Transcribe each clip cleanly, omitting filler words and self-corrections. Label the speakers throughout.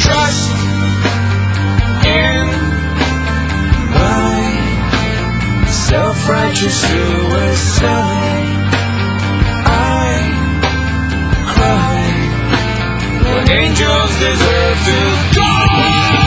Speaker 1: trust in my self-righteous suicide. I cry when angels deserve to die.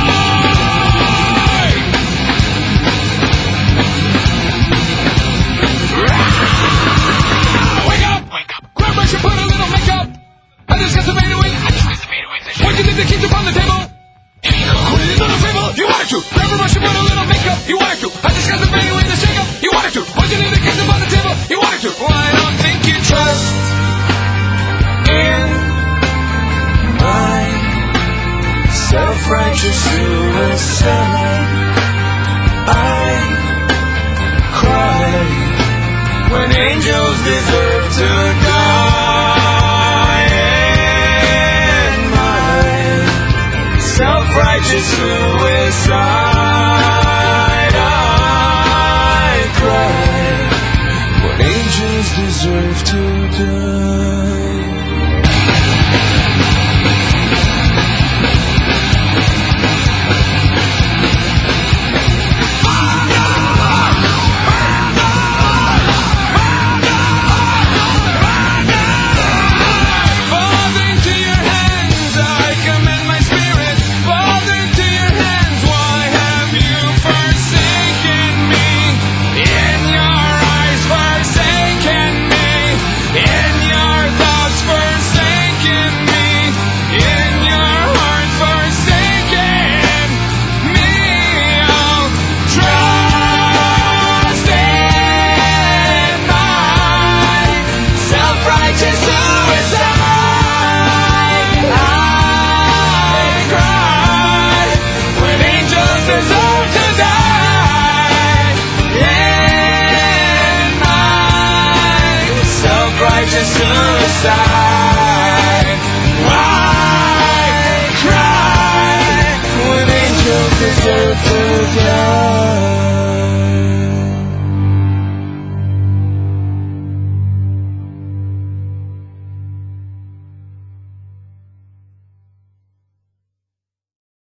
Speaker 1: Wake up! Grab brush and put a little makeup. I just got the fade away. What do you think the keys upon the table? Who did it on a favor? You wanted to. Grab a brush and put a little makeup. You wanted to. I just got the fade away, the shake up. You wanted to. What do you think the keys upon the table? You wanted to. Well, I don't think you trust in my self-righteous suicide. I cry when angels deserve to die. In my self-righteous suicide, I cry when angels deserve to